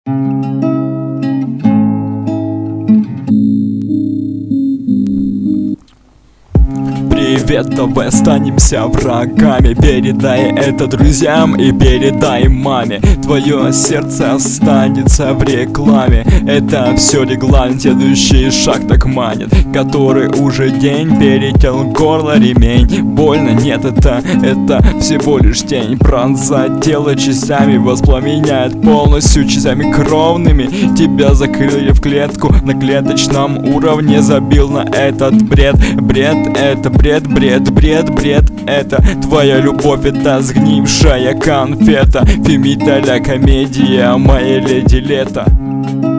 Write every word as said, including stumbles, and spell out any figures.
Привет, давай останемся врагами. Передай это друзьям и передай маме. Твое сердце останется в рекламе. Это все реглан, следующий шаг так манит, который уже день перетел горло ремень. Больно, нет, это, это всего лишь тень. Пронзать тело частями воспламеняет полностью, частями кровными. Тебя закрыли в клетку, на клеточном уровне забил на этот бред. Бред, это бред, бред, бред, бред. Это твоя любовь, это сгнившая конфета. Фемидаля комедия, моя леди лето.